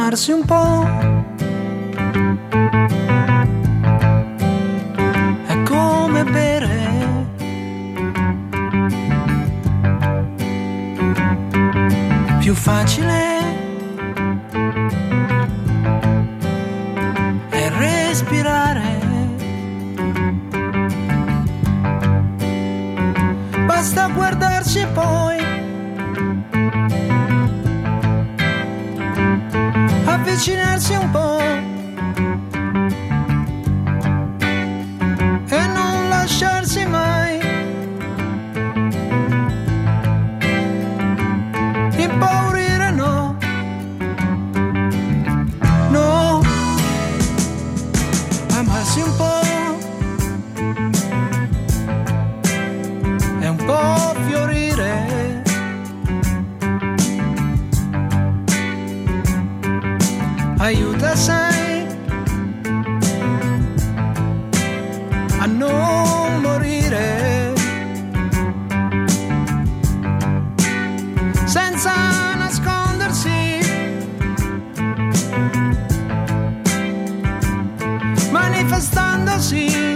amarsi un po'. È come bere. Più facile è respirare. Basta guardarsi e poi avvicinarsi un po' e non lasciarsi mai impaurire, no, no, amarsi un po' e un po' fiorire. Aiuta, sai, a non morire senza nascondersi, manifestandosi.